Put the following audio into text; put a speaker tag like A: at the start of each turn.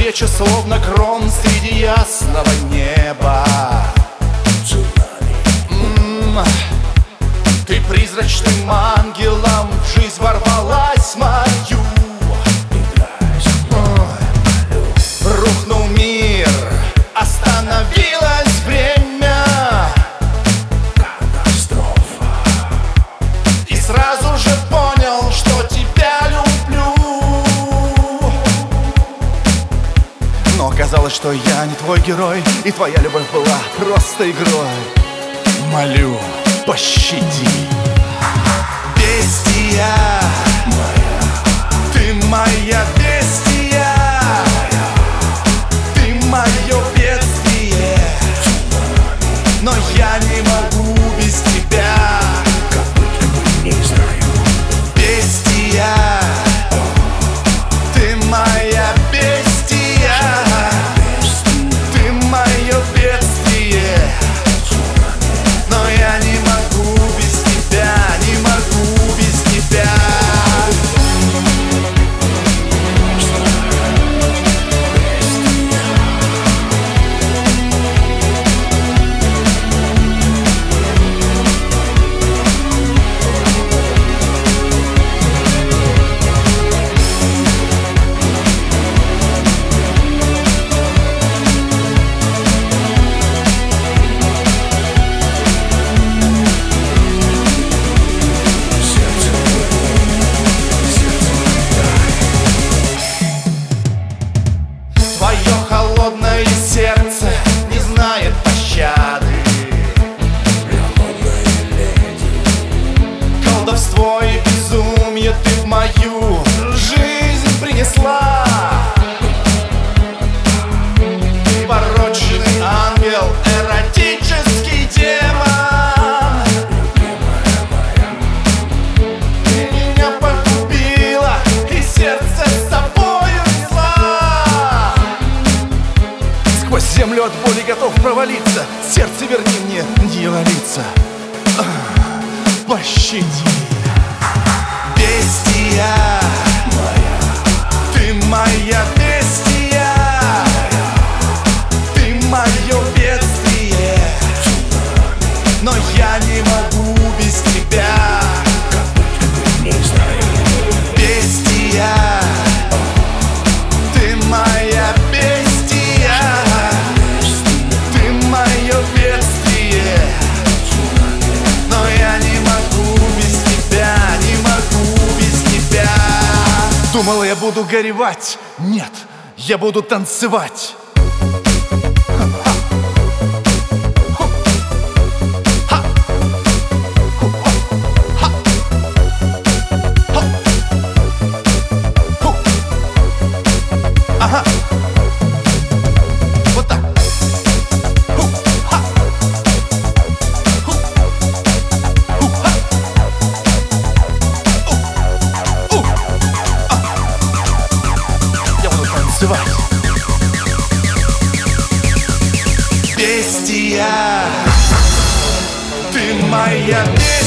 A: навстречу, словно гром среди ясного неба. Ты призрачным ангелом в жизнь ворвалась мою. Рухнул мир, остановилось время. Катастрофа. И сразу же понял, что тебя люблю. Но оказалось, что я не твой герой, и твоя любовь была просто игрой. Молю, пощади. Бестия моя, ты моя бестия, ты мое бедствие. Но я не могу без тебя.
B: Как быть, не знаю.
A: Бестия, ты моя бестия, ты мое бедствие. Но я не могу без тебя, не могу без тебя. Твое холодное сердце не знает пощады. Колдовство и безумие ты в мою жизнь принесла. Ты порочный ангел, эротический демон. Ты меня погубила и сердце с собою несла. Сквозь землю от боли готов провалиться. Сердце верни мне, дьяволица. Пощади. Бестия моя, ты моя бестия, ты мое бедствие. Но я не могу без тебя.
B: Как быть, не знаю.
A: Бестия, ты моя бестия, ты мое бедствие. Но я не могу без тебя, не могу без тебя. Думала, я буду горевать. Нет, я буду танцевать. Ага. Вот так. Я буду танцевать. Бестия, ты моя бестия.